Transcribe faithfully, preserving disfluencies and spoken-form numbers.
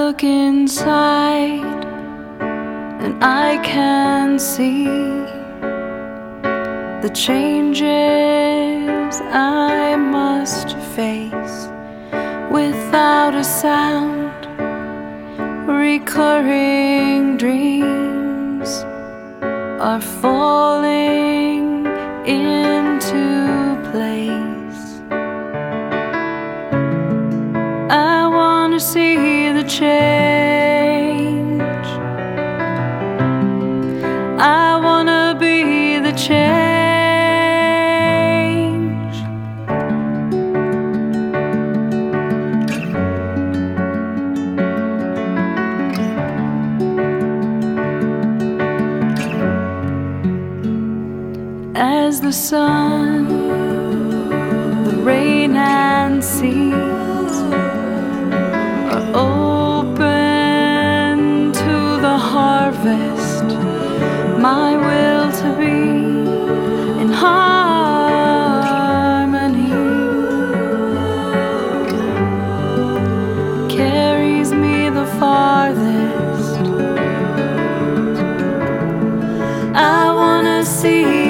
look inside and I can see the changes I must face. Without a sound, recurring dreams are falling into place. I want to see the change. I want to be the change. As the sun, the rain and seas are open to the harvest, my will to be in harmony carries me the farthest. I wanna see